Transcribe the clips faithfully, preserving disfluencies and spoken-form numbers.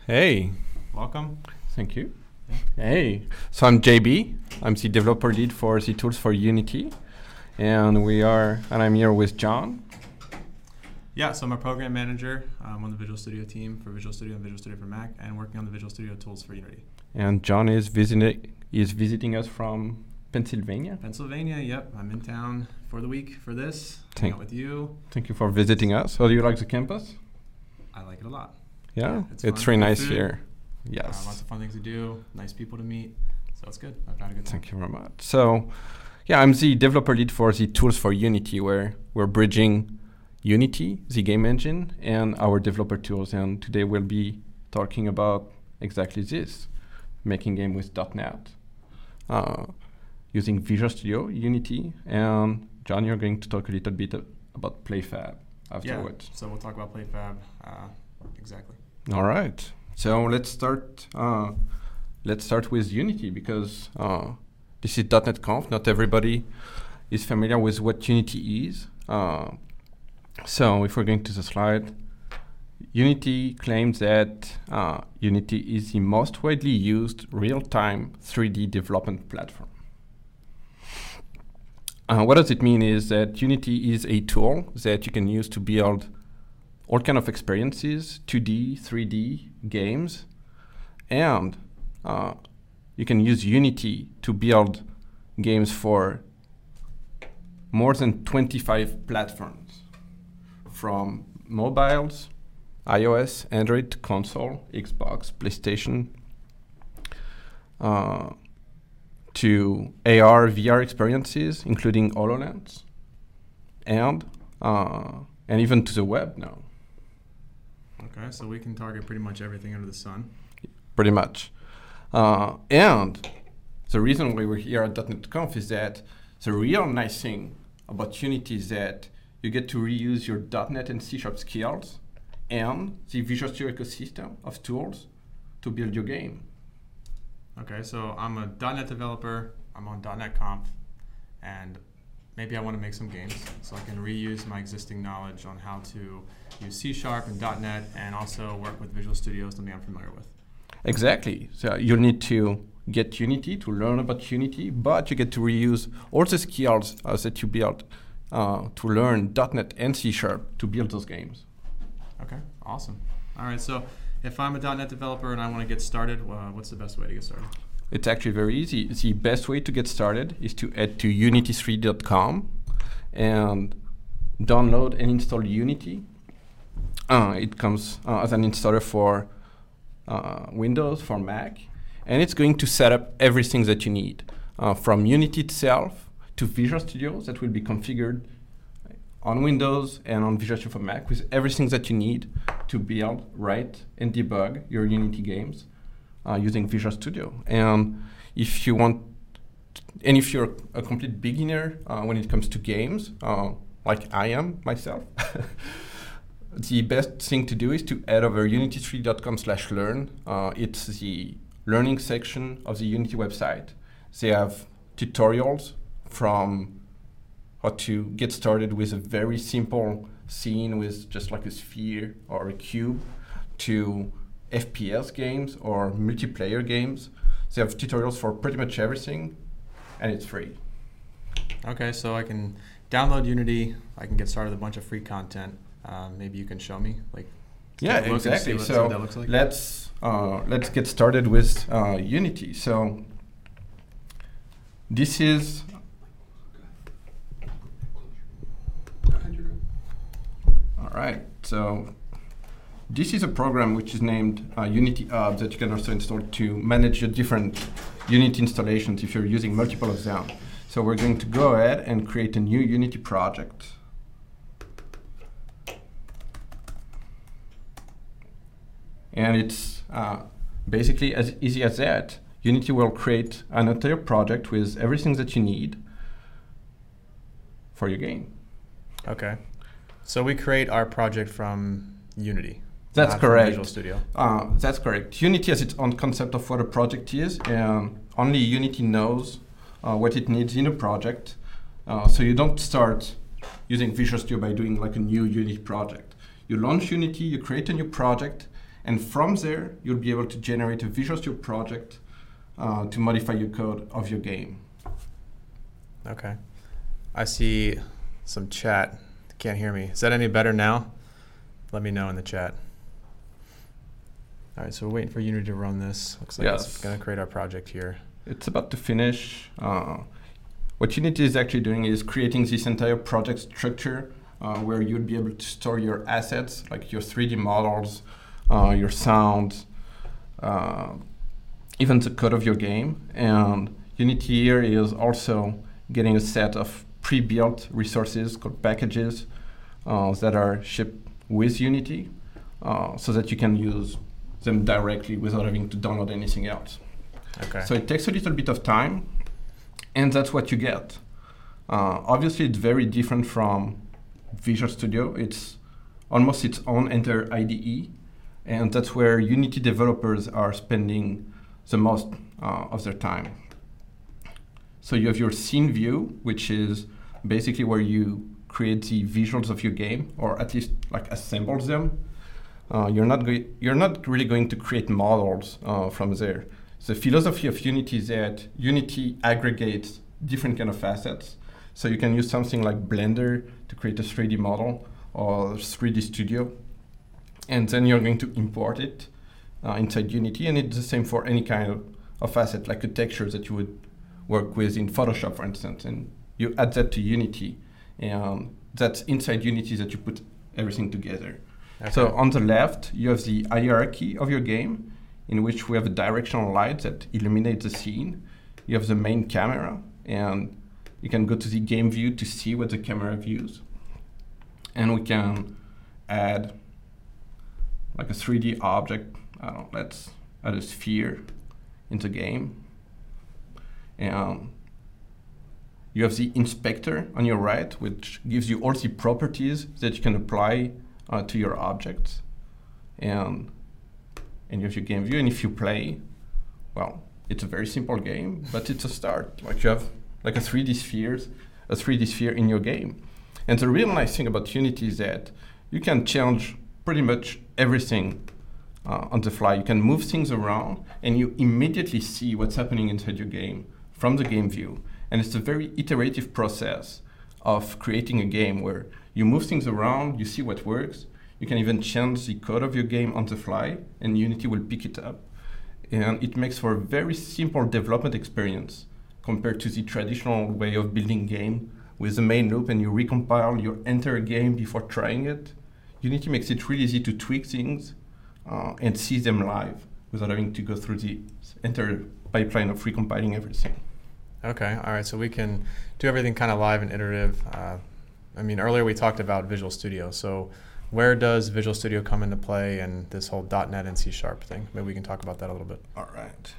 Hey, Welcome. thank you. Hey, so I'm J B. I'm the developer lead for the tools for Unity, and we are, and I'm here with John. Yeah, so I'm a program manager. I'm on the Visual Studio team for Visual Studio and Visual Studio for Mac, and working on the Visual Studio tools for Unity. And John is visiting is visiting us from Pennsylvania. Pennsylvania, yep. I'm in town for the week for this. Thank- Hang out with you. Thank you for visiting us. How do you like the campus? I like it a lot. Yeah, Yeah, it's, it's fun. really Good nice food. here. Uh, Yes. lots of fun things to do, nice people to meet. So it's good. I've had a good time. Thank you very much. So, yeah, I'm the developer lead for the tools for Unity, where we're bridging Unity, the game engine, and our developer tools. And today we'll be talking about exactly this, making game with .NET, uh, using Visual Studio, Unity, and John, you're going to talk a little bit uh, about PlayFab afterwards. Yeah, so we'll talk about PlayFab. Uh, exactly. All right. So let's start. Uh, let's start with Unity because uh, this is .NET Conf. Not everybody is familiar with what Unity is. Uh, so if we're going to the slide, Unity claims that uh, Unity is the most widely used real-time three D development platform. Uh, what does it mean is that Unity is a tool that you can use to build all kind of experiences, two D, three D games, and uh, you can use Unity to build games for more than twenty-five platforms, from mobiles, iOS, Android, console, Xbox, PlayStation, uh, to A R, V R experiences, including HoloLens, and uh, and even to the web now. Okay, so we can target pretty much everything under the sun. Pretty much. Uh, and the reason why we're here at .NET Conf is that the real nice thing about Unity is that you get to reuse your .NET and C Sharp skills and the Visual Studio ecosystem of tools to build your game. Okay, so I'm a .NET developer. I'm on .NET Conf, and maybe I want to make some games, so I can reuse my existing knowledge on how to use C Sharp and .NET, and also work with Visual Studio, something I'm familiar with. Exactly. So you'll need to get Unity to learn about Unity, but you get to reuse all the skills uh, that you built uh, to learn .NET and C Sharp to build those games. Okay, awesome. All right, so if I'm a .NET developer and I want to get started, uh, what's the best way to get started? It's actually very easy. The best way to get started is to head to unity three dot com and download and install Unity. Uh, it comes uh, as an installer for uh, Windows, for Mac, and it's going to set up everything that you need, uh, from Unity itself to Visual Studio that will be configured on Windows and on Visual Studio for Mac with everything that you need to build, write, and debug your Unity games uh, using Visual Studio. And if you want, and if you're a complete beginner uh, when it comes to games, uh, like I am myself, the best thing to do is to head over unity three dot com slash learn. Uh, it's the learning section of the Unity website. They have tutorials from how to get started with a very simple scene with just like a sphere or a cube to F P S games or multiplayer games. They have tutorials for pretty much everything, and it's free. Okay, so I can download Unity. I can get started with a bunch of free content. Uh, maybe you can show me, like, Yeah, take a look and see exactly. what- see So what that looks like. let's uh, let's get started with uh, Unity. So this is all right. So this is a program which is named uh, Unity Hub that you can also install to manage your different Unity installations if you're using multiple of them. So we're going to go ahead and create a new Unity project. And it's uh, basically as easy as that. Unity will create an entire project with everything that you need for your game. Okay, so we create our project from Unity. That's not from correct. Visual Studio. Uh, that's correct. Unity has its own concept of what a project is, and only Unity knows uh, what it needs in a project. Uh, so you don't start using Visual Studio by doing like a new Unity project. You launch Unity, you create a new project, And from there, you'll be able to generate a Visual Studio project uh, to modify your code of your game. Okay. I see some chat. Can't hear me. Is that any better now? Let me know in the chat. All right, so we're waiting for Unity to run this. Looks like Yes. it's going to create our project here. It's about to finish. Uh, what Unity is actually doing is creating this entire project structure uh, where you'll be able to store your assets, like your three D models, uh, your sound, uh, even the code of your game. And Unity here is also getting a set of pre-built resources called packages uh, that are shipped with Unity uh, so that you can use them directly without having to download anything else. Okay. So it takes a little bit of time, and that's what you get. Uh, obviously, it's very different from Visual Studio. It's almost its own entire I D E, and that's where Unity developers are spending the most uh, of their time. So you have your scene view, which is basically where you create the visuals of your game, or at least like assemble them. Uh, you're not go- you're not really going to create models uh, from there. The philosophy of Unity is that Unity aggregates different kind of assets. So you can use something like Blender to create a three D model or three D Studio, and then you're going to import it uh, inside Unity, and it's the same for any kind of, of asset, like a texture that you would work with in Photoshop, for instance, and you add that to Unity, and that's inside Unity that you put everything together. Okay. So on the left, you have the hierarchy of your game, in which we have a directional light that illuminates the scene. You have the main camera, and you can go to the game view to see what the camera views. And we can add like a three D object. I don't know, let's add a sphere in the game. And you have the inspector on your right, which gives you all the properties that you can apply uh, to your objects. And and you have your game view, and if you play, well, it's a very simple game, but it's a start. Like you have like a three D spheres, a three D sphere in your game. And the real nice thing about Unity is that you can change pretty much everything uh, on the fly. You can move things around, and you immediately see what's happening inside your game from the game view. And it's a very iterative process of creating a game where you move things around, you see what works. You can even change the code of your game on the fly, and Unity will pick it up. And it makes for a very simple development experience compared to the traditional way of building game with the main loop, and you recompile your entire game before trying it. Unity makes it really easy to tweak things uh, and see them live without having to go through the entire pipeline of recompiling everything. Okay, all right, so we can do everything kind of live and iterative. Uh, I mean, earlier we talked about Visual Studio, so where does Visual Studio come into play and this whole dot net and C Sharp thing? Maybe we can talk about that a little bit. All right.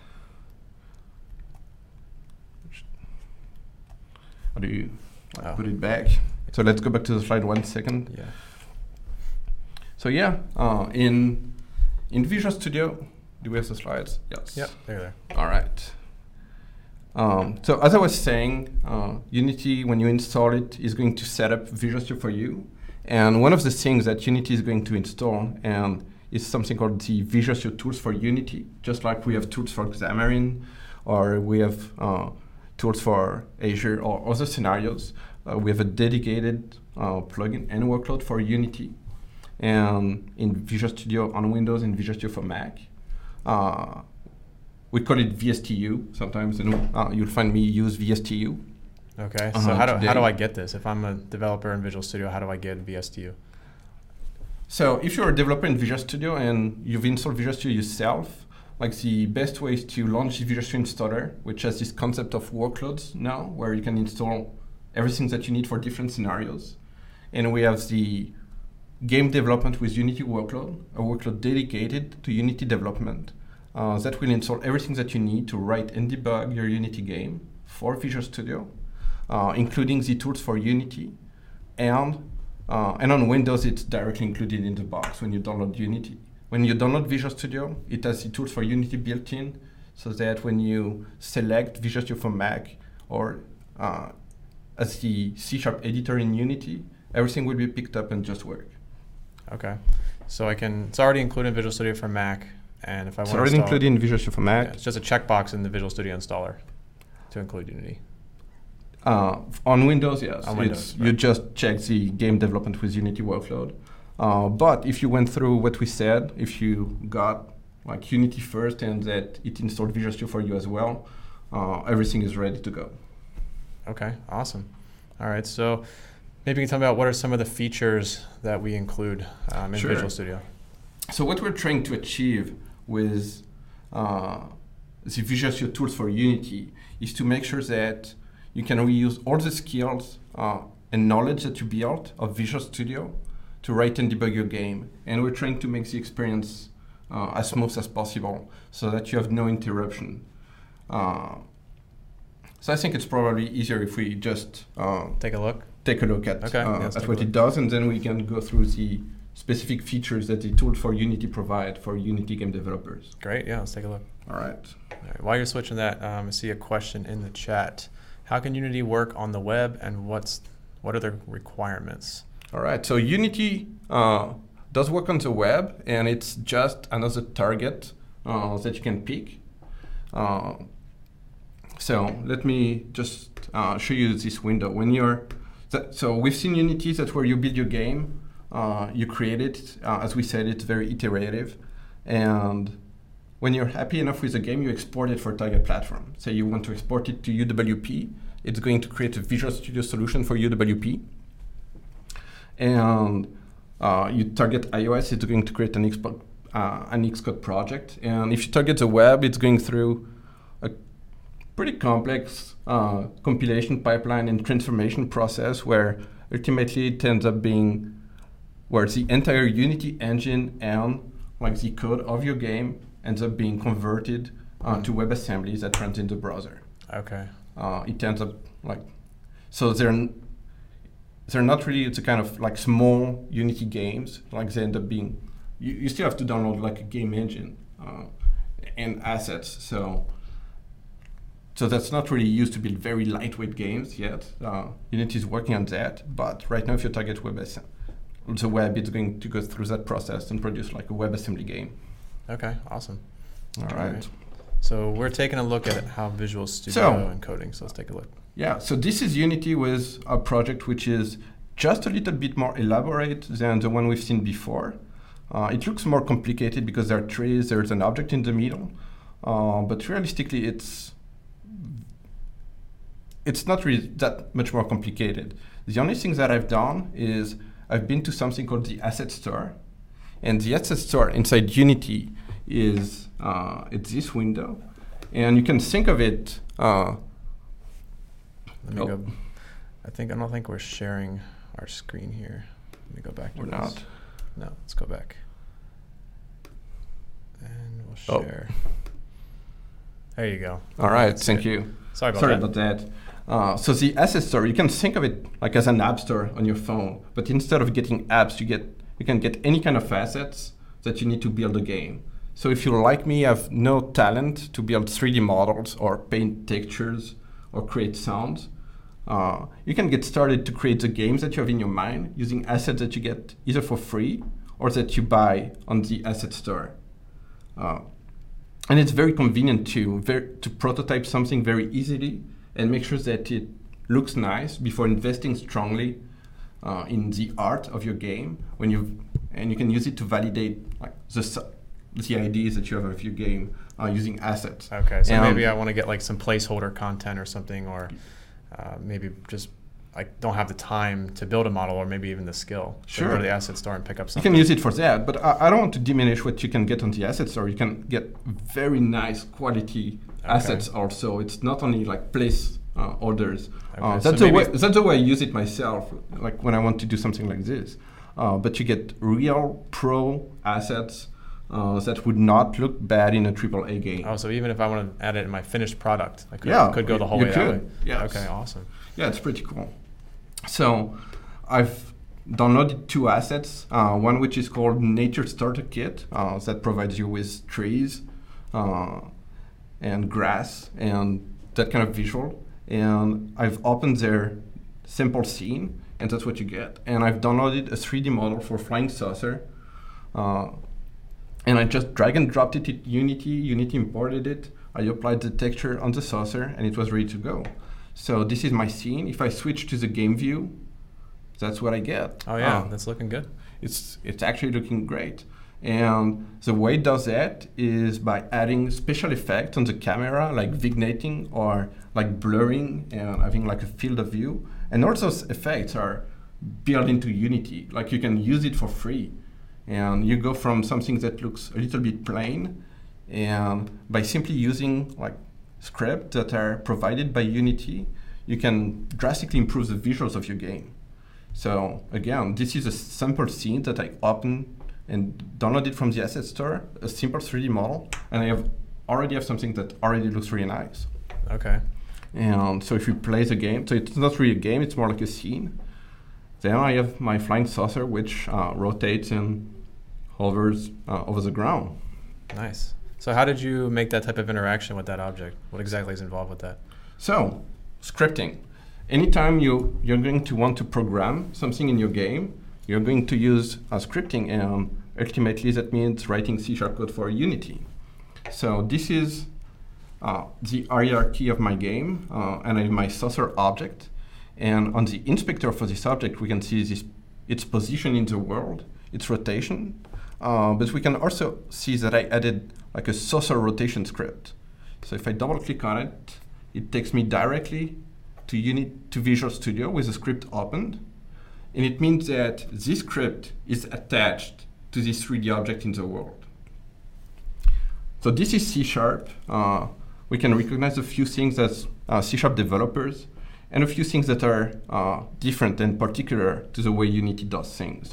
How do you uh, Oh. put it back? So let's go back to the slide one second. Yeah. So yeah, uh, in in Visual Studio, do we have the slides? Yes. Yep, there, there. All right. Um, so as I was saying, uh, Unity, when you install it, is going to set up Visual Studio for you. And one of the things that Unity is going to install and is something called the Visual Studio tools for Unity, just like we have tools for Xamarin, or we have uh, tools for Azure or other scenarios. Uh, we have a dedicated uh, plugin and workload for Unity. And in Visual Studio on Windows and Visual Studio for Mac, uh, we call it V S T U. Sometimes you know, uh, you'll find me use V S T U. Okay, Uh-huh, so how do, how do today. I get this? If I'm a developer in Visual Studio, how do I get V S T U? So if you're a developer in Visual Studio and you've installed Visual Studio yourself, like the best way is to launch the Visual Studio installer, which has this concept of workloads now, where you can install everything that you need for different scenarios. And we have the game development with Unity workload, a workload dedicated to Unity development. Uh, that will install everything that you need to write and debug your Unity game for Visual Studio, uh, including the tools for Unity. And, uh, and on Windows, it's directly included in the box when you download Unity. When you download Visual Studio, it has the tools for Unity built in, so that when you select Visual Studio for Mac or uh, as the C Sharp editor in Unity, everything will be picked up and just work. Okay. So I can, it's already included in Visual Studio for Mac, and if I It's want to already install, included in Visual Studio for Mac. yeah, it's just a checkbox in the Visual Studio installer to include Unity. Uh, on Windows, yes. On Windows, It's, right. You just check the game development with Unity workload. Uh, but if you went through what we said, if you got like Unity first and that it installed Visual Studio for you as well, uh, everything is ready to go. Okay, awesome. All right, so maybe you can tell me about what are some of the features that we include um, in Sure. Visual Studio. So what we're trying to achieve with uh, the Visual Studio tools for Unity is to make sure that you can reuse all the skills uh, and knowledge that you built of Visual Studio to write and debug your game. And we're trying to make the experience uh, as smooth as possible so that you have no interruption. Uh, so I think it's probably easier if we just uh, Take a look. take a look at, Okay, uh, yeah, let's at take a what look. it does, and then we can go through the specific features that the tool for Unity provide for Unity game developers. Great, yeah, let's take a look. All right. All right, while you're switching that, um, I see a question in the chat. How can Unity work on the web, and what's what are the requirements? All right. So Unity uh, does work on the web, and it's just another target uh, that you can pick. Uh, so let me just uh, show you this window. When you're th- so we've seen Unity, that's where you build your game. Uh, you create it. Uh, as we said, it's very iterative, and when you're happy enough with the game, you export it for target platform. Say you want to export it to U W P, it's going to create a Visual Studio solution for U W P. And uh, you target iOS, it's going to create an, Xpo- uh, an Xcode project. And if you target the web, it's going through a pretty complex uh, compilation pipeline and transformation process where ultimately it ends up being where the entire Unity engine and like the code of your game ends up being converted uh, Mm. to WebAssembly that runs in the browser. Okay. Uh, it ends up like, so they're, n- they're not really, it's a kind of like small Unity games, like they end up being, you, you still have to download like a game engine uh, and assets. So so that's not really used to build very lightweight games yet. Uh, Unity is working on that, but right now if you target WebAssembly, the web, it's going to go through that process and produce like a WebAssembly game. Okay, awesome. All All right. right. So we're taking a look at how Visual Studio So- and coding, so let's take a look. Yeah, so this is Unity with a project which is just a little bit more elaborate than the one we've seen before. Uh, it looks more complicated because there are trees, there's an object in the middle, uh, but realistically it's it's not really that much more complicated. The only thing that I've done is I've been to something called the Asset Store, and the Asset Store inside Unity is uh, it's this window, and you can think of it. Uh, Let me Oh. go. I think I don't think we're sharing our screen here. Let me go back to We're this. not. No, let's go back. And we'll Oh. share. There you go. All right, That's thank it. you. Sorry about Sorry that. about that. Uh, so the asset store, you can think of it like as an app store on your phone, but instead of getting apps, you get you can get any kind of assets that you need to build a game. So if you're like me, have no talent to build three D models or paint textures or create sounds, uh, you can get started to create the games that you have in your mind using assets that you get either for free or that you buy on the asset store. Uh, and it's very convenient to ver- to prototype something very easily and make sure that it looks nice before investing strongly uh, in the art of your game. When you and you can use it to validate like the su- the ideas that you have of your game uh, using assets. Okay, so And, maybe I want to get like some placeholder content or something, or uh, maybe just I don't have the time to build a model, or maybe even the skill. So Sure. go to the asset store and pick up You something. can use it for that, but I, I don't want to diminish what you can get on the asset store. You can get very nice quality Okay. assets also. It's not only like place uh, orders. Okay, Uh, so that's the way. maybe- That's the way I use it myself. Like when I want to do something like this. Uh, but you get real pro assets uh, that would not look bad in a triple A game. Oh, so even if I want to add it in my finished product, I could, Yeah, could go the whole you way that way. could, yes. Okay, awesome. Yeah, it's pretty cool. So I've downloaded two assets, uh, one which is called Nature Starter Kit uh, that provides you with trees uh, and grass and that kind of visual. And I've opened their simple scene, and that's what you get. And I've downloaded a three D model for Flying Saucer Uh, and I just drag and dropped it in Unity. Unity imported it. I applied the texture on the saucer, and it was ready to go. So this is my scene. If I switch to the game view, that's what I get. Oh yeah, uh, that's looking good. It's it's actually looking great. And the way it does that is by adding special effects on the camera, like vigneting or like blurring and having like a field of view. And all those effects are built into Unity. Like you can use it for free. And you go from something that looks a little bit plain, and by simply using like scripts that are provided by Unity, you can drastically improve the visuals of your game. So again, this is a sample scene that I opened and downloaded from the asset store, a simple three D model, and I have already have something that already looks really nice. Okay. And so if you play the game, so it's not really a game, it's more like a scene. Then I have my flying saucer, which uh, rotates and hovers uh, over the ground. Nice. So how did you make that type of interaction with that object? What exactly is involved with that? So, scripting. Anytime you, you're going to want to program something in your game, you're going to use uh, scripting, and ultimately that means writing C sharp code for Unity. So this is uh, the hierarchy of my game, uh, and I have my saucer object. And on the inspector for this object, we can see this, its position in the world, its rotation. Uh, but we can also see that I added like a saucer rotation script. So if I double click on it, it takes me directly to Unity, to Visual Studio with the script opened. And it means that this script is attached to this three D object in the world. So this is C sharp. Uh, we can recognize a few things as uh, C sharp developers and a few things that are uh, different and particular to the way Unity does things.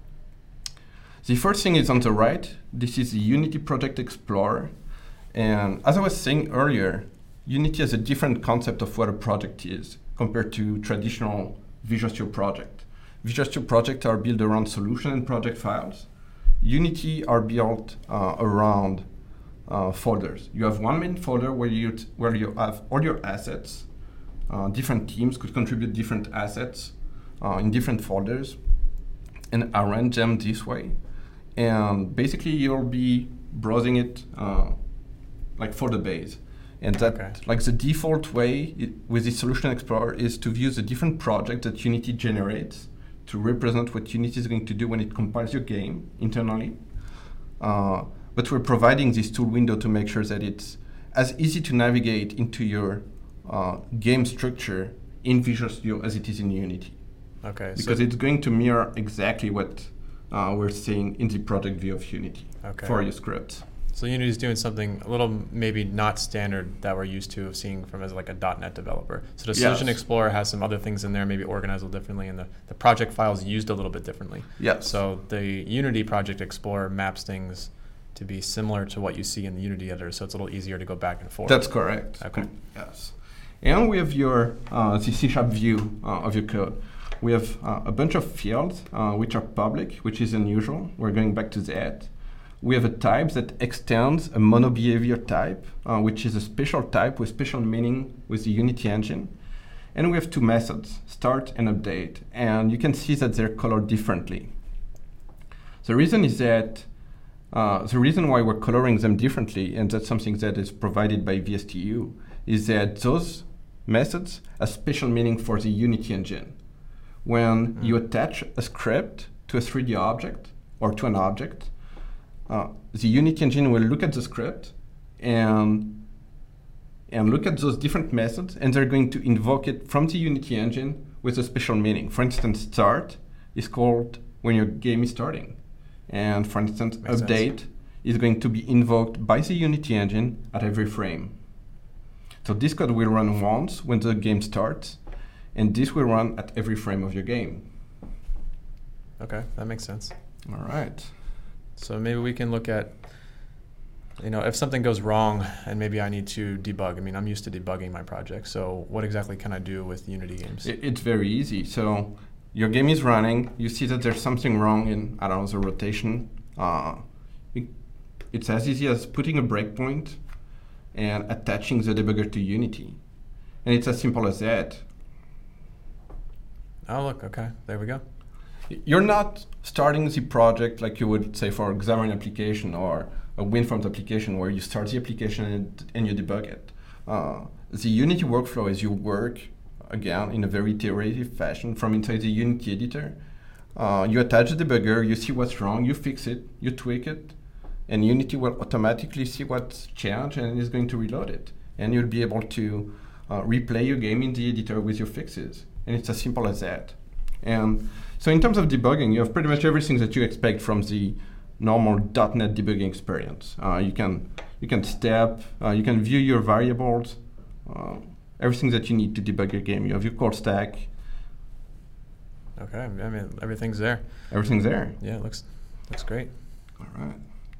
The first thing is on the right. This is the Unity Project Explorer. And as I was saying earlier, Unity has a different concept of what a project is compared to traditional Visual Studio project. Visual Studio projects are built around solution and project files. Unity are built uh, around uh, folders. You have one main folder where you t- where you have all your assets. Uh, different teams could contribute different assets uh, in different folders and arrange them this way. And basically, you'll be browsing it uh, like folder base. And that, okay. like the default way it, with the Solution Explorer is to view the different projects that Unity generates to represent what Unity is going to do when it compiles your game internally. Uh, but we're providing this tool window to make sure that it's as easy to navigate into your uh, game structure in Visual Studio as it is in Unity. Okay. Because so it's going to mirror exactly what uh, we're seeing in the project view of Unity okay. for your scripts. So Unity is doing something a little maybe not standard that we're used to of seeing from as like a .NET developer. So the Solution Yes. Explorer has some other things in there, maybe organized a little differently, and the, the project files used a little bit differently. Yes. So the Unity Project Explorer maps things to be similar to what you see in the Unity editor, so it's a little easier to go back and forth. That's correct. Okay. Yes. And we have your uh, the C sharp view uh, of your code. We have uh, a bunch of fields uh, which are public, which is unusual. We're going back to that. We have a type that extends a monobehavior type, uh, which is a special type with special meaning with the Unity engine. And we have two methods, start and update. And you can see that they're colored differently. The reason is that, uh, the reason why we're coloring them differently, and that's something that is provided by V S T U, is that those methods have special meaning for the Unity engine. When mm. you attach a script to a three D object or to an object, Uh, the Unity engine will look at the script and and look at those different methods, and they're going to invoke it from the Unity engine with a special meaning. For instance, start is called when your game is starting. And for instance, Makes update sense. is going to be invoked by the Unity engine at every frame. So this code will run once when the game starts, and this will run at every frame of your game. Okay, that makes sense. All right. So maybe we can look at, you know, if something goes wrong and maybe I need to debug. I mean, I'm used to debugging my project. So what exactly can I do with Unity games? It, it's very easy. So your game is running. You see that there's something wrong in, I don't know, the rotation. Uh, it, it's as easy as putting a breakpoint and attaching the debugger to Unity. And it's as simple as that. Oh, look, okay, there we go. you're not starting the project like you would say for Xamarin application or a WinForms application where you start the application and, and you debug it. Uh, the Unity workflow is you work, again, in a very iterative fashion from inside the Unity editor. Uh, you attach the debugger, you see what's wrong, you fix it, you tweak it, and Unity will automatically see what's changed and is going to reload it. And you'll be able to uh, replay your game in the editor with your fixes. And it's as simple as that. And so in terms of debugging, you have pretty much everything that you expect from the normal dot net debugging experience. Uh, you can you can step, uh, you can view your variables, uh, everything that you need to debug your game. You have your code stack. Okay, I mean everything's there. Everything's there. Yeah, it looks looks great. All right.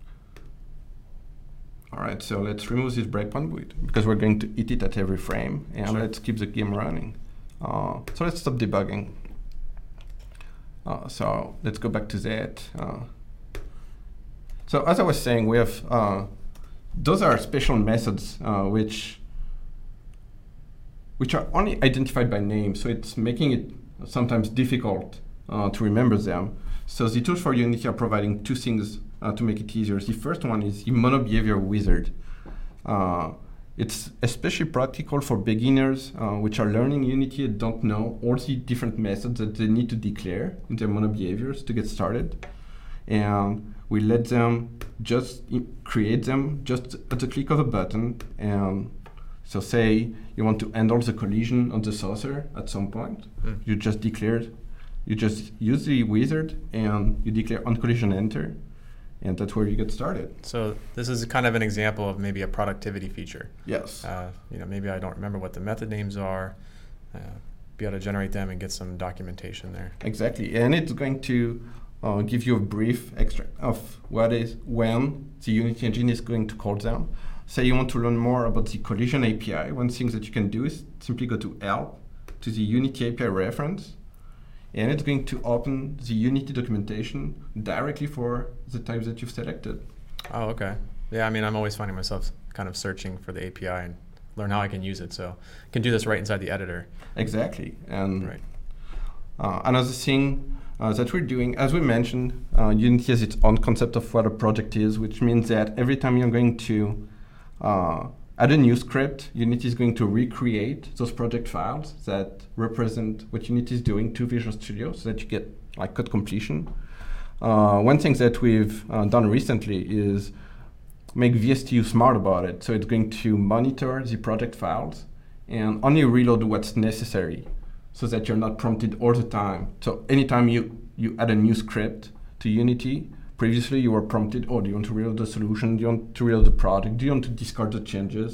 All right, so let's remove this breakpoint bit because we're going to hit it at every frame, and Sure. let's keep the game running. Uh, so let's stop debugging. Uh, so let's go back to that. Uh, so as I was saying, we have uh, those are special methods uh, which which are only identified by name. So it's making it sometimes difficult uh, to remember them. So the tools for Unity are providing two things uh, to make it easier. The first one is the monobehavior wizard. Uh, It's especially practical for beginners uh, which are learning Unity and don't know all the different methods that they need to declare in their monobehaviors to get started. And we let them just i- create them just at the click of a button. And so say you want to handle the collision of the saucer at some point. Mm. You just declare, you just use the wizard and you declare on collision enter. And that's where you get started. So this is kind of an example of maybe a productivity feature. Yes. Uh, you know, maybe I don't remember what the method names are. Uh, be able to generate them and get some documentation there. Exactly, and it's going to uh, give you a brief extract of what is when the Unity engine is going to call them. Say you want to learn more about the collision A P I. One thing that you can do is simply go to help to the Unity A P I reference, and it's going to open the Unity documentation directly for the types that you've selected. Oh, okay. Yeah, I mean, I'm always finding myself kind of searching for the A P I and learn how I can use it. So I can do this right inside the editor. Exactly, and Right. uh, another thing uh, that we're doing, as we mentioned, uh, Unity has its own concept of what a project is, which means that every time you're going to uh, add a new script, Unity is going to recreate those project files that represent what Unity is doing to Visual Studio so that you get like code completion. Uh, one thing that we've uh, done recently is make V S T U smart about it. So it's going to monitor the project files and only reload what's necessary so that you're not prompted all the time. So anytime you, you add a new script to Unity, previously you were prompted, oh, do you want to reload the solution? Do you want to reload the project? Do you want to discard the changes?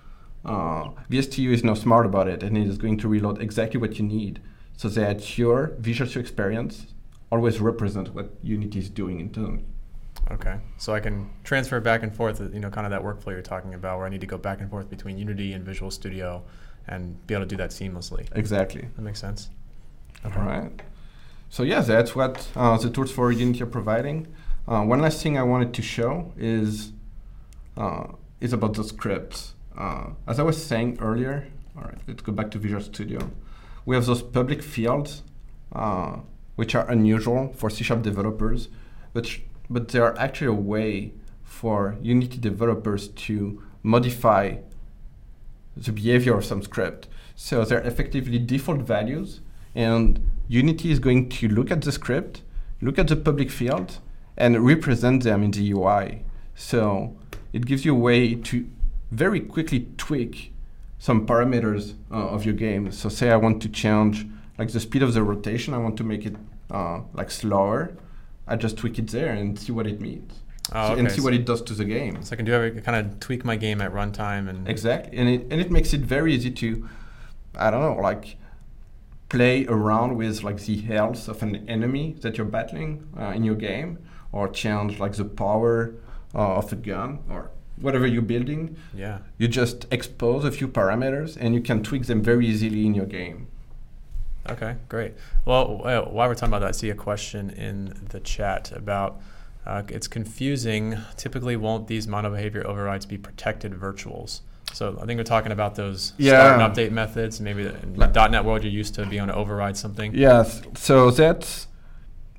Uh, V S T U is now smart about it, and it is going to reload exactly what you need so that your Visual Studio experience always represents what Unity is doing internally. Okay. So I can transfer back and forth, you know, kind of that workflow you're talking about where I need to go back and forth between Unity and Visual Studio and be able to do that seamlessly. Exactly. That makes sense. Okay. All right. So yeah, that's what uh, the tools for Unity are providing. Uh, one last thing I wanted to show is uh, is about the scripts. Uh, as I was saying earlier, all right, let's go back to Visual Studio. We have those public fields, uh, which are unusual for C Sharp developers, but sh- but they are actually a way for Unity developers to modify the behavior of some script. So they're effectively default values, and Unity is going to look at the script, look at the public field, and represent them in the U I. So it gives you a way to very quickly tweak some parameters uh, of your game. So say I want to change like the speed of the rotation, I want to make it uh, like slower. I just tweak it there and see what it means. Oh, So- okay. and see So- what it does to the game. So I can do every, kind of tweak my game at runtime and Exactly, and it and it makes it very easy to, I don't know, like play around with like the health of an enemy that you're battling uh, in your game, or change like the power uh, of a gun or whatever you're building. yeah. You just expose a few parameters and you can tweak them very easily in your game. Okay, great. Well, wh- while we're talking about that, I see a question in the chat about uh, it's confusing. Typically, won't these monobehavior overrides be protected virtuals? So I think we're talking about those start Yeah. and update methods. Maybe in Like- the .NET world, you're used to being able to override something. Yes, so that's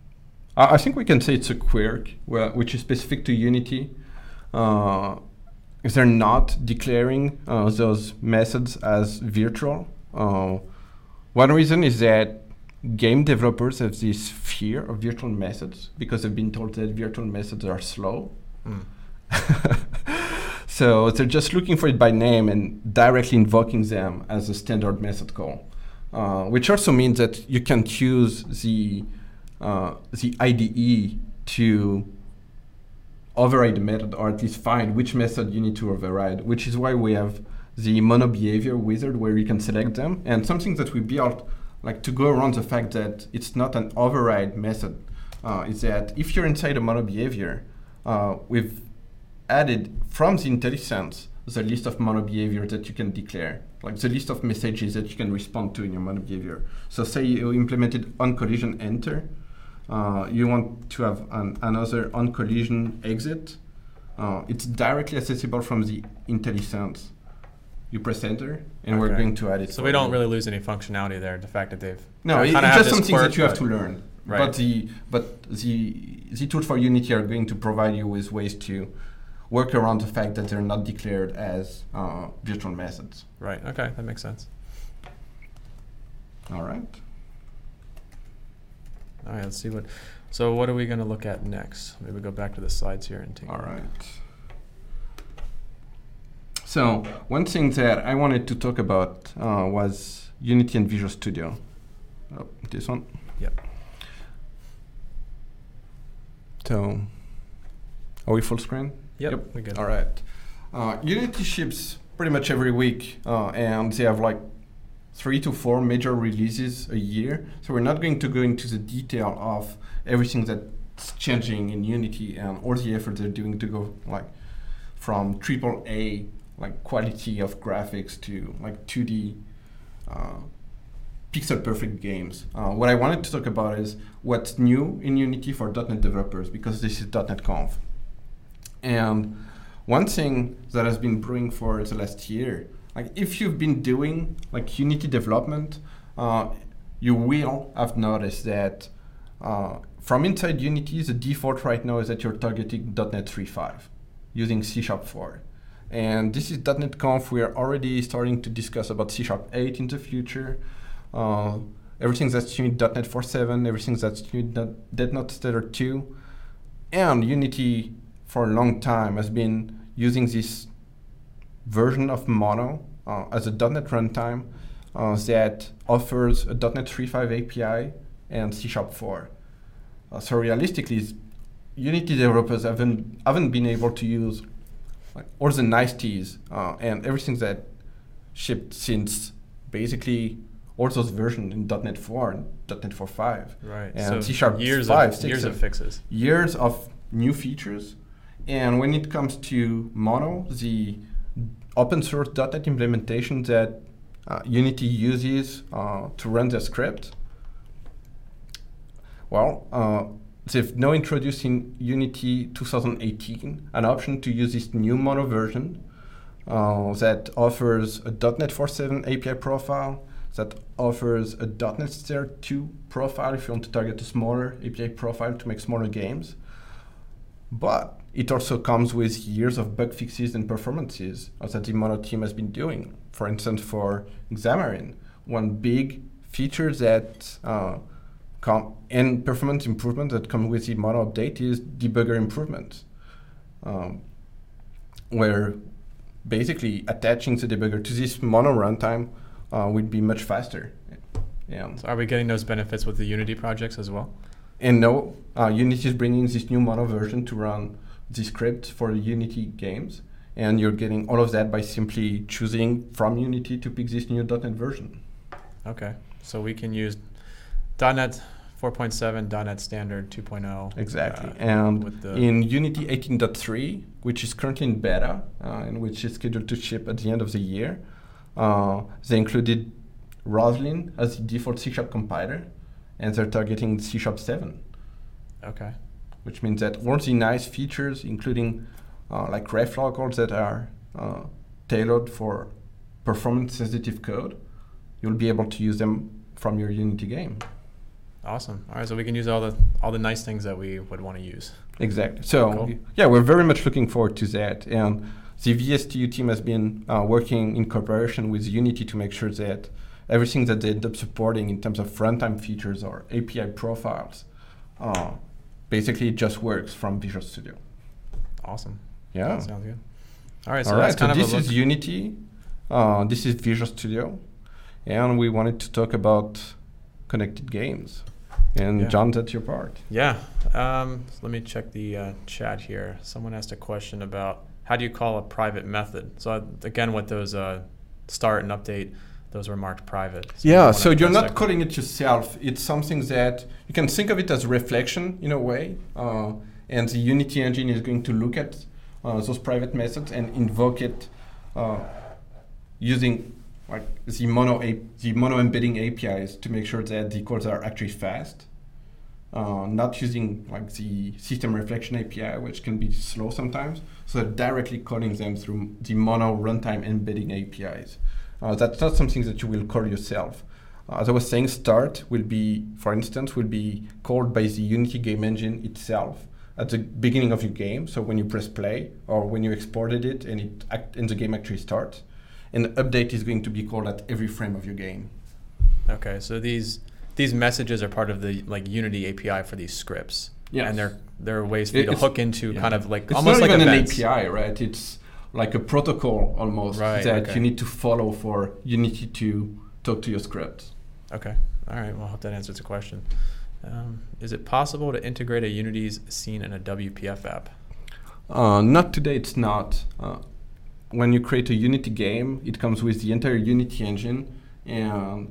I I think we can say it's a quirk, well, which is specific to Unity. Uh, if they're not declaring uh, those methods as virtual. Uh, one reason is that game developers have this fear of virtual methods because they've been told that virtual methods are slow. Mm. So they're just looking for it by name and directly invoking them as a standard method call, uh, which also means that you can choose the uh, the I D E to override the method, or at least find which method you need to override, which is why we have the mono behavior wizard where you can select them. And something that we built like to go around the fact that it's not an override method uh, is that if you're inside a mono behavior, uh, we've added from the IntelliSense the list of mono behaviors that you can declare, like the list of messages that you can respond to in your mono behavior. So say you implemented on collision enter, uh, you want to have an, another on collision exit. Uh, it's directly accessible from the IntelliSense. You press enter, and okay. we're going to add it. So we don't you. really lose any functionality there. The fact that they've no, it, it's just something that you have to learn. Right. But the but the the tools for Unity are going to provide you with ways to work around the fact that they're not declared as uh, virtual methods. Right. Okay, that makes sense. All right. All right. Let's see what. So what are we going to look at next? Maybe go back to the slides here and take. All right. So one thing that I wanted to talk about uh, was Unity and Visual Studio. Oh, this one. Yep. So, are we full screen? Yep, yep. We're good. All right. Uh, Unity ships pretty much every week, uh, and they have like three to four major releases a year. So we're not going to go into the detail of everything that's changing in Unity and all the effort they're doing to go like from triple A like quality of graphics to like two D uh, pixel perfect games. Uh, what I wanted to talk about is what's new in Unity for dot net developers, because this is dot net Conf. And one thing that has been brewing for the last year, like if you've been doing like Unity development, uh, you will have noticed that uh, from inside Unity, the default right now is that you're targeting dot net three point five using C sharp four. And this is dot net Conf. We are already starting to discuss about C sharp eight in the future. Uh, everything that's new in dot net four point seven, everything that's new in dot net Stellar two. And Unity for a long time has been using this version of Mono uh, as a dot net runtime uh, that offers a dot net three point five A P I and C sharp four. Uh, so realistically, Unity developers haven't, haven't been able to use like all the niceties uh, and everything that shipped since basically all those versions in dot net four and dot net four point five. Right. And so C sharp years five, of, six, years of fixes. Years of new features. And when it comes to Mono, the open source dot net implementation that uh, Unity uses uh, to run their script, well, uh, they've now introduced in Unity twenty eighteen an option to use this new Mono version uh, that offers a dot net four point seven A P I profile, that offers a dot net Stellar two profile if you want to target a smaller A P I profile to make smaller games. But it also comes with years of bug fixes and performances that the Mono team has been doing. For instance, for Xamarin, one big feature that uh, com- and performance improvement that come with the Mono update is debugger improvement, um, where basically attaching the debugger to this Mono runtime uh, would be much faster. Yeah. So are we getting those benefits with the Unity projects as well? And no, uh, Unity is bringing this new Mono version to run the script for the Unity games, and you're getting all of that by simply choosing from Unity to pick this new dot net version. Okay, so we can use dot net four point seven, dot net Standard two point oh. Exactly, uh, and with the in Unity eighteen point three, which is currently in beta, uh, and which is scheduled to ship at the end of the year, uh, they included Roslyn as the default C sharp compiler, and they're targeting C sharp seven. Okay. Which means that all the nice features, including uh, like ref locals that are uh, tailored for performance-sensitive code, you'll be able to use them from your Unity game. Awesome. All right, so we can use all the all the nice things that we would want to use. Exactly. So Cool. yeah, we're very much looking forward to that. And the V S T U team has been uh, working in cooperation with Unity to make sure that everything that they end up supporting in terms of runtime features or A P I profiles, uh, basically it just works from Visual Studio. Awesome. Yeah. That sounds good. All right, so All that's right. So kind of this a is look. Unity. Uh, this is Visual Studio, and we wanted to talk about connected games. And Yeah. John, that's your part. Yeah. Um, so let me check the uh, chat here. Someone asked a question about how do you call a private method? So uh, again, with those uh, start and update, those were marked private. So Yeah, you so wanna you're address not that. calling it yourself. It's something that you can think of it as reflection in a way. Uh, and the Unity engine is going to look at uh, those private methods and invoke it uh, using like the mono a- the mono embedding A P Is to make sure that the calls are actually fast. Uh, not using like the system reflection A P I, which can be slow sometimes. So directly calling them through the mono runtime embedding A P Is. Uh, that's not something that you will call yourself. Uh, as I was saying, start will be, for instance, will be called by the Unity game engine itself at the beginning of your game. So when you press play or when you exported it and it act, and the game actually starts. And update is going to be called at every frame of your game. Okay, so these these messages are part of the like Unity A P I for these scripts. Yes. And they're they're ways for you to It's- hook into yeah. kind of like It's almost not like even events. an A P I, right? It's like a protocol almost Right, that okay. you need to follow for Unity to talk to your scripts. Okay. All right. Well, I hope that answers the question. Um, is it possible to integrate a Unity's scene in a W P F app? Uh, not today, it's not. Uh, when you create a Unity game, it comes with the entire Unity engine, and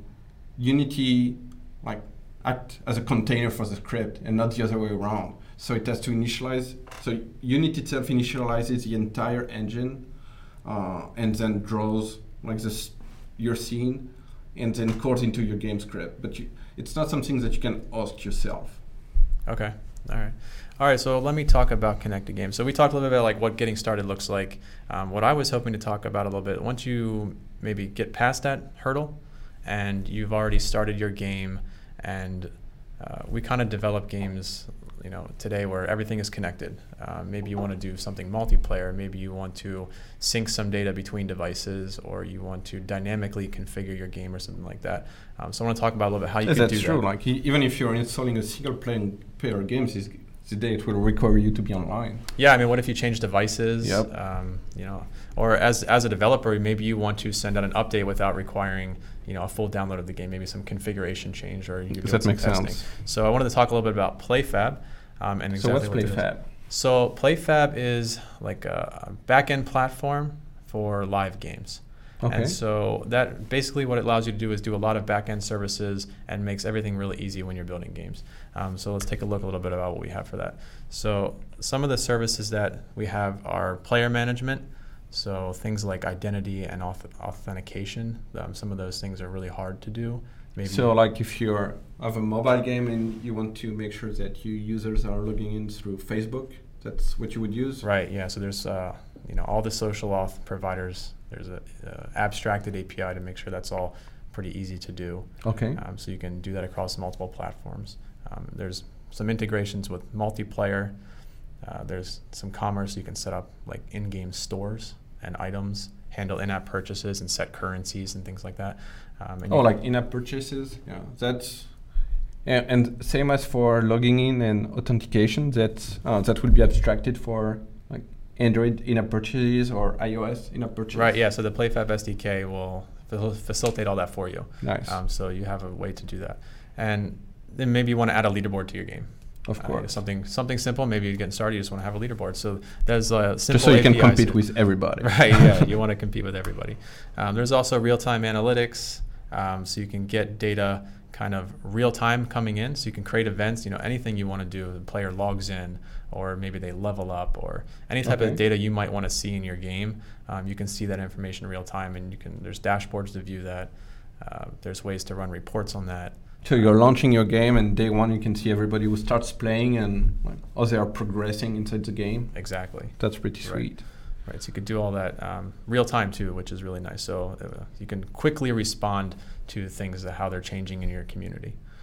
Unity like act as a container for the script and not the other way around. So it has to initialize. So Unity itself initializes the entire engine, uh, and then draws like this your scene, and then calls into your game script. But you, it's not something that you can host yourself. Okay. All right. All right. So let me talk about connected games. So we talked a little bit about like what getting started looks like. Um, what I was hoping to talk about a little bit, once you maybe get past that hurdle and you've already started your game, and uh, we kind of develop games, you know, today where everything is connected. Uh, maybe you want to do something multiplayer. Maybe you want to sync some data between devices, or you want to dynamically configure your game or something like that. Um, so I want to talk about a little bit how you Yes, can that's do true. that. Like e- even if you're installing a single player game, this today it will require you to be online. Yeah, I mean, what if you change devices? Yep. Um, you know, or as as a developer, maybe you want to send out an update without requiring, you know, a full download of the game. Maybe some configuration change, or you Does do that some make testing. sense? So I wanted to talk a little bit about PlayFab, um, and So exactly what's what it is. PlayFab? So PlayFab is like a, a back-end platform for live games. Okay. And so that basically what it allows you to do is do a lot of back-end services and makes everything really easy when you're building games. Um, so let's take a look a little bit about what we have for that. So some of the services that we have are player management. So things like identity and auth- authentication. Um, some of those things are really hard to do. Maybe So like if you have a mobile game and you want to make sure that your users are logging in through Facebook, that's what you would use? Right, yeah. So there's uh, you know, all the social auth providers. There's a uh, abstracted A P I to make sure that's all pretty easy to do. Okay. Um, so you can do that across multiple platforms. Um, there's some integrations with multiplayer. Uh, there's some commerce. You can set up like in-game stores and items, handle in-app purchases and set currencies and things like that. Um, and Oh, you like in-app purchases? Yeah, that's... Yeah, and same as for logging in and authentication, that uh, that will be abstracted for like Android in-app purchases or iOS in-app purchases. Right, yeah, so the PlayFab S D K will fa- facilitate all that for you. Nice. Um, so you have a way to do that. And then maybe you want to add a leaderboard to your game. Of Uh, course. something something simple, maybe you're getting started, you just want to have a leaderboard. So there's a simple Just so you can A P Is compete that- with everybody. Right, yeah, you want to compete with everybody. Um, there's also real-time analytics, um, so you can get data kind of real-time coming in, so you can create events, you know, anything you want to do. The player logs in, or maybe they level up, or any type Okay. of data you might want to see in your game. Um, you can see that information real-time, and you can. There's dashboards to view that. Uh, there's ways to run reports on that. So you're launching your game, and day one you can see everybody who starts playing and like, how they are progressing inside the game. Exactly. That's pretty Right. sweet. Right, so you could do all that um, real time too, which is really nice. So uh, you can quickly respond to things, uh, how they're changing in your community.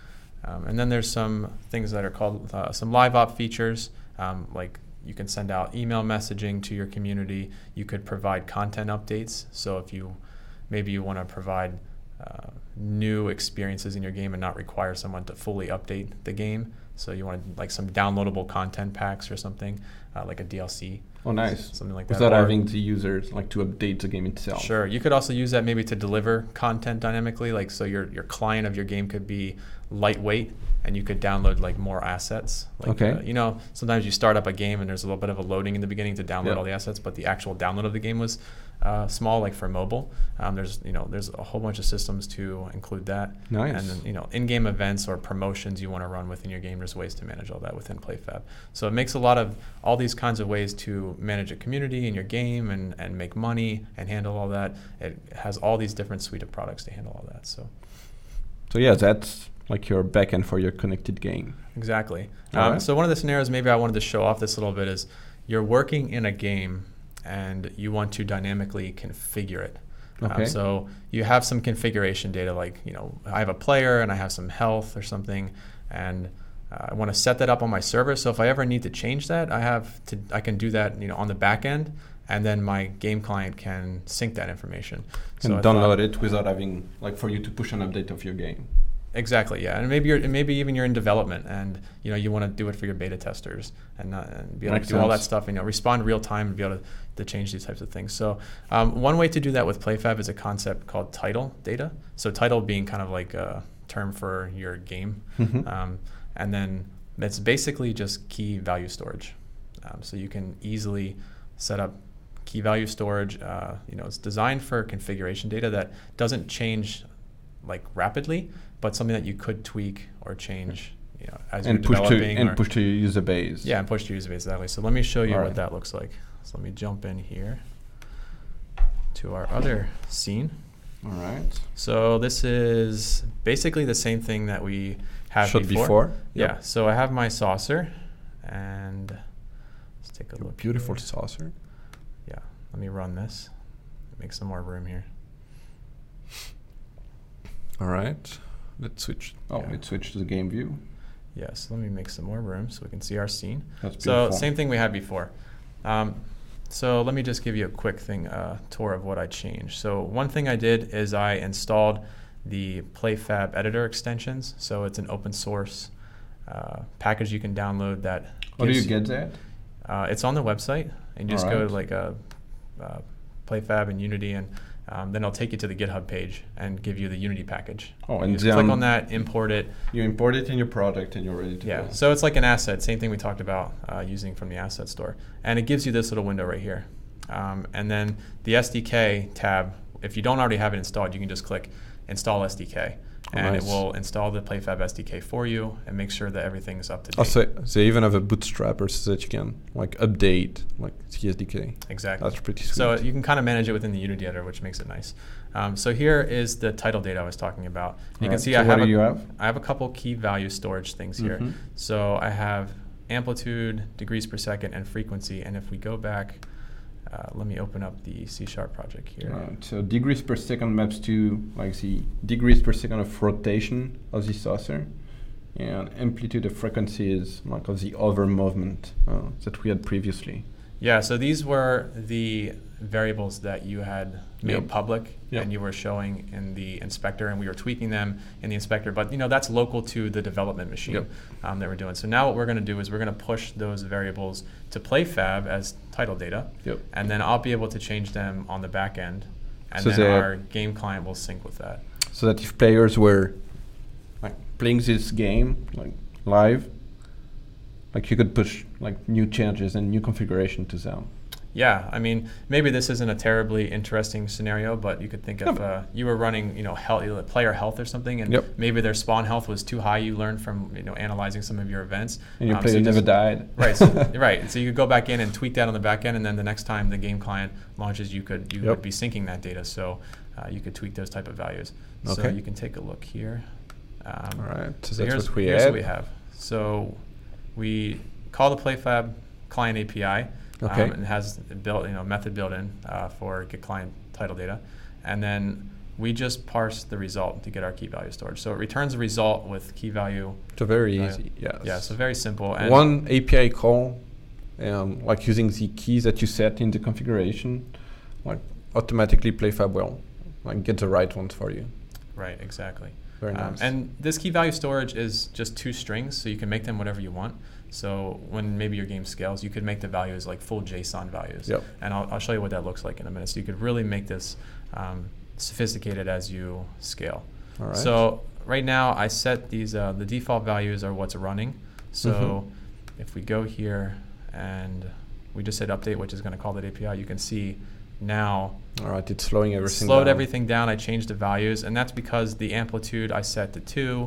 Um, and then there's some things that are called uh, some live op features, um, like you can send out email messaging to your community. You could provide content updates. So if you maybe you want to provide uh, new experiences in your game and not require someone to fully update the game. So you want like some downloadable content packs or something, uh, like a D L C. Oh, nice. Something like that. Without Or- having the users like to update the game itself. Sure. You could also use that maybe to deliver content dynamically. Like, so your your client of your game could be lightweight, and you could download like more assets. Like, Okay. Uh, you know, sometimes you start up a game and there's a little bit of a loading in the beginning to download Yeah. all the assets, but the actual download of the game was uh, small, like for mobile. Um, there's you know there's a whole bunch of systems to include that. Nice. And then you know in-game events or promotions you want to run within your game. There's ways to manage all that within PlayFab. So it makes a lot of all these kinds of ways to manage a community in your game and, and make money and handle all that. It has all these different suite of products to handle all that. So So yeah, that's like your backend for your connected game. exactly. All Um, right. So one of the scenarios maybe I wanted to show off this a little bit is you're working in a game and you want to dynamically configure it. Okay. Um, so you have some configuration data, like, you know, I have a player and I have some health or something, and uh, I want to set that up on my server. So if I ever need to change that, I have to, I can do that, you know, on the back end, and then my game client can sync that information. And I download thought- it without having like for you to push an update of your game. Exactly, yeah, and maybe you're, and maybe even you're in development, and you know you want to do it for your beta testers, and, not, and be able Makes to do all that sense. stuff, and you know respond real time and be able to, to change these types of things. So um, one way to do that with PlayFab is a concept called title data. So title being kind of like a term for your game, Mhm. um, and then it's basically just key value storage. Um, so you can easily set up key value storage. Uh, you know, it's designed for configuration data that doesn't change like rapidly, but something that you could tweak or change, you know, as and you're push to developing. and or- push to your user base. yeah, and push to user base, exactly. So let me show you All what right. that looks like. So let me jump in here to our other scene. All right. So this is basically the same thing that we had Shot before. before. Yeah. So I have my saucer, and let's take a Your look. beautiful here. saucer. Yeah. Let me run this. Make some more room here. All right. Let's switch. Oh, Yeah. let's switch to the game view. Yes. Let me make some more room so we can see our scene. That's So beautiful. same thing we had before. Um, so let me just give you a quick thing, uh, tour of what I changed. So one thing I did is I installed the PlayFab editor extensions. So it's an open source uh, package you can download that. How do you gives- get that? Uh, it's on the website, and you just go Alright. to like a uh, PlayFab and Unity, and um, then it'll take you to the GitHub page and give you the Unity package. Oh, You and just click then on that, import it. you import it in your project and you're ready to Yeah, go. so it's like an asset, same thing we talked about uh, using from the asset store. And it gives you this little window right here. Um, and then the S D K tab, if you don't already have it installed, you can just click Install S D K. Oh, And nice. it will install the PlayFab S D K for you and make sure that everything is up to date. Also, they even have a bootstrapper so that you can like update like the S D K. Exactly. That's pretty sweet. So you can kind of manage it within the Unity editor, which makes it nice. Um, so here is the title data I was talking about. You can Alright, see so I what have, do a, you have? I have a couple key value storage things here. Mhm. So I have amplitude, degrees per second, and frequency. And if we go back, uh, let me open up the C Sharp project here. Right, so degrees per second maps to like the degrees per second of rotation of the saucer, and amplitude of frequency is like of the over movement uh, that we had previously. Yeah, so these were the variables that you had made Yep. public Yep. and you were showing in the inspector, and we were tweaking them in the inspector. But you know that's local to the development machine Yep. um, that we're doing. So now what we're going to do is we're going to push those variables to PlayFab as title data, Yep. and then I'll be able to change them on the back end, and So then they're- our game client will sync with that. So that if players were like playing this game like live, like you could push like new changes and new configuration to them. Yeah, I mean, maybe this isn't a terribly interesting scenario, but you could think Yeah, if but- uh, you were running, you know, health, player health or something, and Yep. maybe their spawn health was too high. You learned from, you know, analyzing some of your events. And your Um, player so you never just- died. Right, so, right. So you could go back in and tweak that on the back end, and then the next time the game client launches, you could you Yep. would be syncing that data. So uh, you could tweak those type of values. So Okay. you can take a look here. Um, All right, so, so that's here's, what we here's had. what we have. So we call the PlayFab client A P I. Okay. Um, and has built, you know, method built in uh, for get client title data, and then we just parse the result to get our key value storage. So it returns a result with key value. So very uh, easy, yes. Yeah, so very simple. And one A P I call, um, like using the keys that you set in the configuration, like automatically PlayFab will like get the right ones for you. Right, exactly. Very Um, nice. and this key value storage is just two strings, so you can make them whatever you want. So when maybe your game scales, you could make the values like full JSON values. Yep. And I'll, I'll show you what that looks like in a minute. So you could really make this um, sophisticated as you scale. All right. So right now I set these, uh, the default values are what's running. So Mhm. if we go here and we just hit update, which is going to call that A P I, you can see now All right, it's slowing everything slowed down. everything down. I changed the values, and that's because the amplitude I set to two.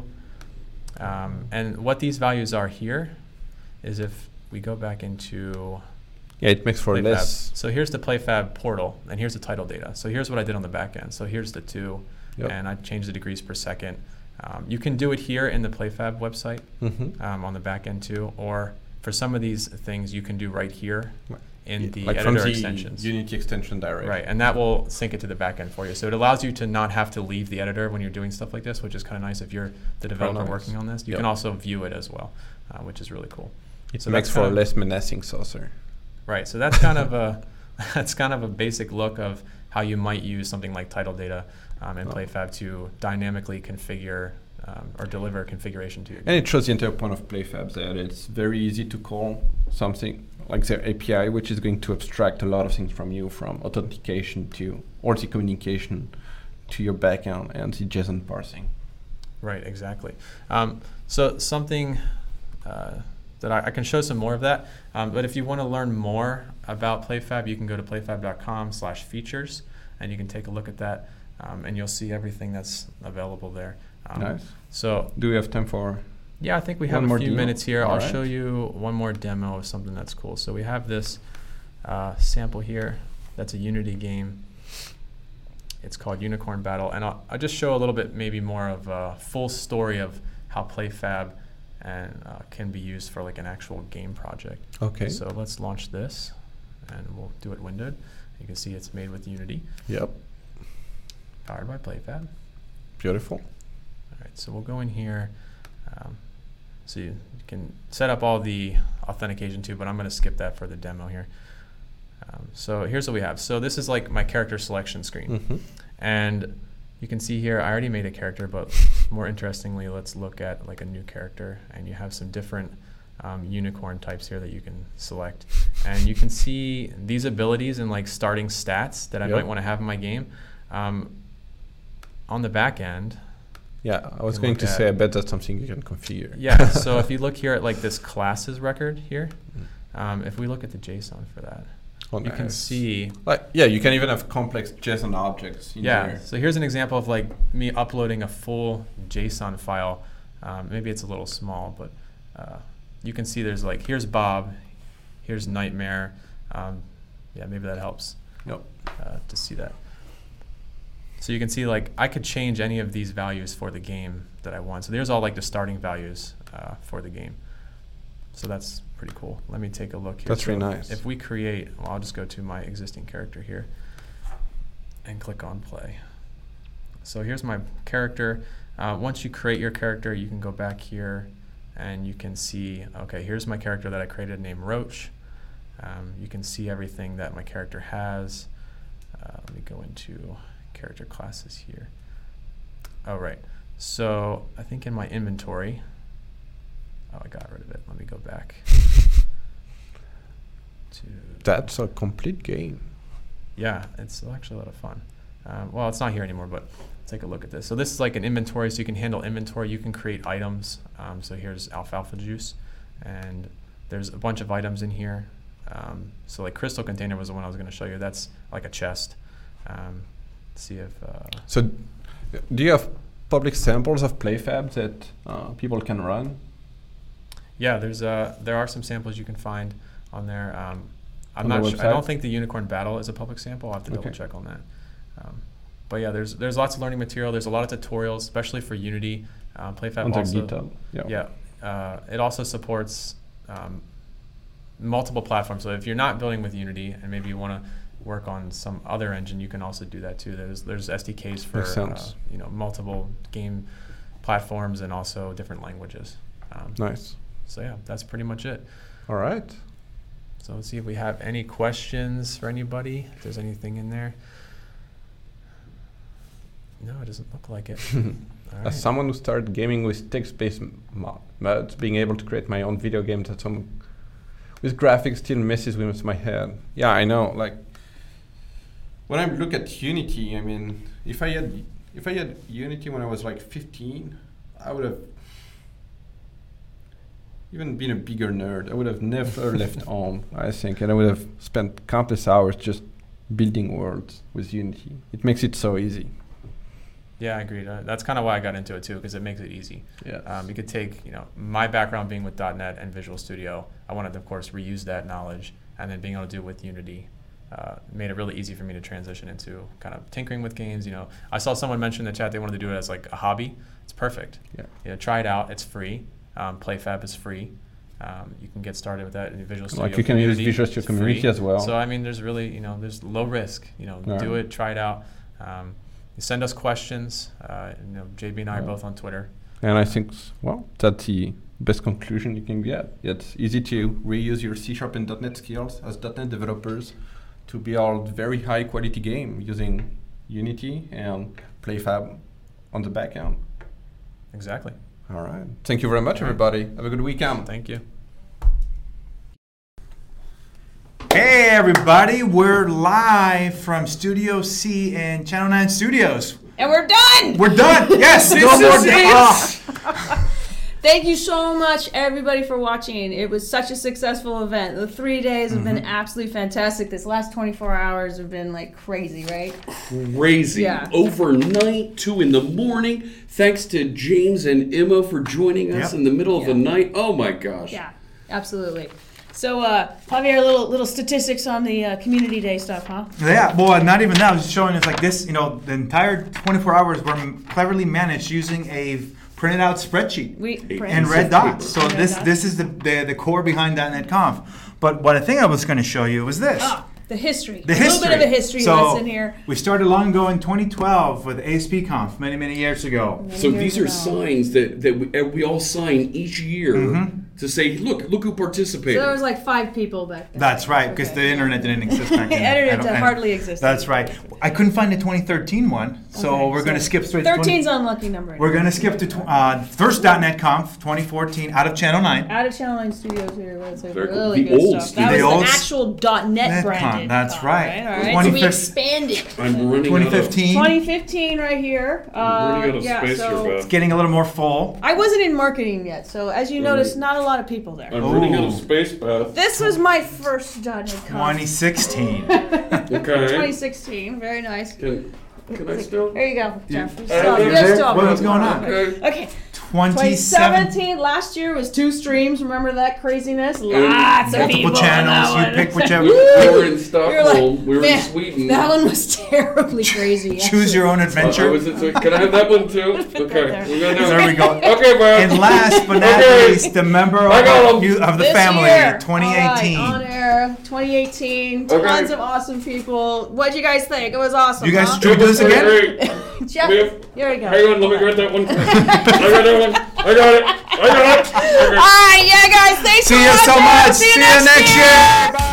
Um, and what these values are here is if we go back into Yeah, it makes for PlayFab. less. So here's the PlayFab portal, and here's the title data. So here's what I did on the back end. So here's the two, Yep. and I changed the degrees per second. Um, you can do it here in the PlayFab website Mm-hmm. um, on the back end too, or for some of these things you can do right here in the like from editor the extensions. Unity extension directly. Right, and that will sync it to the back end for you. So it allows you to not have to leave the editor when you're doing stuff like this, which is kind of nice if you're the developer nice. working on this. You Yep. can also view it as well, uh, which is really cool. It So makes that's for a kind of- less menacing saucer. Right, so that's kind of a that's kind of a basic look of how you might use something like title data um, in Oh. PlayFab to dynamically configure um, or deliver configuration to you. And it shows the entire point of PlayFab that it's very easy to call something like their A P I, which is going to abstract a lot of things from you, from authentication to or the communication to your backend and the JSON parsing. Right, exactly. Um, so something uh, that I, I can show some more of that, um, but if you want to learn more about PlayFab, you can go to playfab dot com slash features, and you can take a look at that, um, and you'll see everything that's available there. Um, Nice. So Do we have time for? yeah, I think we One have a more few demo? minutes here. All I'll right. show you one more demo of something that's cool. So we have this uh, sample here. That's a Unity game. It's called Unicorn Battle, and I'll, I'll just show a little bit maybe more of a full story of how PlayFab and uh, can be used for like an actual game project. Okay. So let's launch this, and we'll do it windowed. You can see it's made with Unity, Yep. powered by PlayFab. Beautiful. All right, so we'll go in here. Um, so you can set up all the authentication too, but I'm going to skip that for the demo here. Um, so here's what we have. So this is like my character selection screen. Mm-hmm. And you can see here, I already made a character, but more interestingly, let's look at like a new character. And you have some different um, unicorn types here that you can select. And you can see these abilities and like starting stats that I Yep. might want to have in my game. Um, on the back end, Yeah, I was can going look to at- say I bet that's something you can configure. yeah, so if you look here at like this classes record here, Mm. um, if we look at the JSON for that, Oh, you can nice. see, Like, yeah, you can even have complex JSON objects in yeah, there. so here's an example of like me uploading a full JSON file. Um, maybe it's a little small, but uh, you can see there's like, here's Bob, here's Nightmare. Um, yeah, maybe that helps Yep. uh, to see that. So you can see like I could change any of these values for the game that I want. So there's all like the starting values uh, for the game. So that's pretty cool. Let me take a look here. That's So really nice. If we create, well, I'll just go to my existing character here and click on play. So here's my character. Uh, once you create your character, you can go back here and you can see, okay, here's my character that I created named Roach. Um, you can see everything that my character has. Uh, let me go into character classes here. Oh, right. So I think in my inventory, oh, I got rid of it. Let me go back to, That's a complete game. yeah, it's actually a lot of fun. Um, well, it's not here anymore, but take a look at this. So this is like an inventory, so you can handle inventory. You can create items. Um, so here's alfalfa juice, and there's a bunch of items in here. Um, so like crystal container was the one I was going to show you. That's like a chest. Um, let's see if uh, So, do you have public samples of PlayFab that uh, people can run? yeah, there's uh there are some samples you can find on there. Um, I'm On the not. Su- I website? don't think the Unicorn Battle is a public sample. I'll have to double Okay. check on that. Um, but yeah, there's there's lots of learning material. There's a lot of tutorials, especially for Unity. Um, PlayFab On their also. GitHub. Yeah. Yeah, uh, it also supports um, multiple platforms. So if you're not building with Unity and maybe you want to work on some other engine, you can also do that too. There's there's S D Ks for Makes uh, sense. you know multiple game platforms and also different languages. Um, Nice. So yeah, that's pretty much it. All right. So let's see if we have any questions for anybody. If there's anything in there. No, it doesn't look like it. All right. As someone who started gaming with text-based mod, mods, being able to create my own video games at home with graphics still messes with my head. Yeah, I know. Like when I look at Unity, I mean, if I had if I had Unity when I was like fifteen, I would have even been a bigger nerd. I would have never left home, I think, and I would have spent countless hours just building worlds with Unity. It makes it so easy. Yeah, I agree. Uh, that's kind of why I got into it too, because it makes it easy. Yeah. Um, you could take, you know, my background being with .dot net and Visual Studio. I wanted to, of course, reuse that knowledge, and then being able to do it with Unity uh, made it really easy for me to transition into kind of tinkering with games. You know, I saw someone mention in the chat they wanted to do it as like a hobby. It's perfect. Yeah. You know, try it out. It's free. Um, PlayFab is free. Um, you can get started with that in the Visual Studio. Like you can use community. Visual Studio It's community free. as well. So I mean, there's really, you know, there's low risk. You know, Yeah. do it, try it out. Um, you send us questions. Uh, you know, J B and I are Yeah. both on Twitter. And I think, s- well, that's the best conclusion you can get. It's easy to reuse your C Sharp and .dot net skills as .dot net developers to build very high quality game using Unity and PlayFab on the back end. Exactly. All right. Thank you very much, All right. everybody. Have a good weekend. Thank you. Hey everybody, we're live from Studio C and Channel nine Studios. And we're done! We're done! Yes! This no more is di- it. ah. Thank you so much, everybody, for watching. It was such a successful event. The three days have been absolutely fantastic. This last twenty-four hours have been like crazy, right? Crazy. Yeah. Overnight, two in the morning. Thanks to James and Emma for joining us Yep. in the middle of the Yeah. night. Oh my gosh. Yeah, absolutely. So, uh, Javier, little little statistics on the uh, community day stuff, huh? Yeah, well, not even that. I was just showing us like this, you know, the entire twenty-four hours were m- cleverly managed using a printed out spreadsheet We and red dots. So Red this dots. this is the, the, the core behind .dot net Conf. But what I think I was going to show you was this. Ah, the history. The a history. little bit of a history so lesson here. We started long ago in twenty twelve with A S P Conf many, many years ago. Many So years these are ago. signs that, that we, uh, we all sign each year Mm-hmm. to say, look, look who participated. So there was like five people back then. That's right, because Okay. the internet didn't exist back then. Internet I don't- I- hardly existed. That's right. I couldn't find the twenty thirteen one, so Okay, we're going to so skip straight to thirteen's twenty. unlucky number. We're going to skip to tw- uh, first .dot net Conf twenty fourteen out of Channel nine. Out of Channel nine Studios here. That's like Very cool. really The good old stuff. That was studio. the The old actual .dot net Net branded. Con, that's con, right. All right. So we twenty fifteen expanded. I'm running twenty out of- fifteen. twenty fifteen right here. Uh, I'm running out of yeah, space so here, It's Beth. getting a little more full. I wasn't in marketing yet, so as you notice, not a lot of people there. I'm running out of Oh. space, Beth. This was my first .dot net con. twenty sixteen. Okay. twenty sixteen. Very nice. Can, can I still? There you go, Jeff. You- You're still- Uh, you're there- still- what was going on? Okay. Okay. twenty twenty seventeen. seventeen, last year was two streams. Remember that craziness? Lots of people. Multiple on that channels. You one. pick whichever. We were in We were Stockholm. like, we were man, in Sweden. That one was terribly crazy. Choose your own Uh, I adventure. was in, can I have that one too? Put Okay. that We're there. gonna There we go. Okay, Beth. And last but not Okay. least, the member of, I got 'em. you- of the This family, year. twenty All eighteen. right, on air, twenty eighteen. Okay. Tons of awesome people. What'd you guys think? It was awesome. You guys huh? Should we do this again? Great. Jeff, We have- here we go. Hang on, let me grab that one. I got that one. I got it. I got it. Okay. All right, yeah, guys. Thanks See for you so watching. much. See you See you next next year. year. Bye.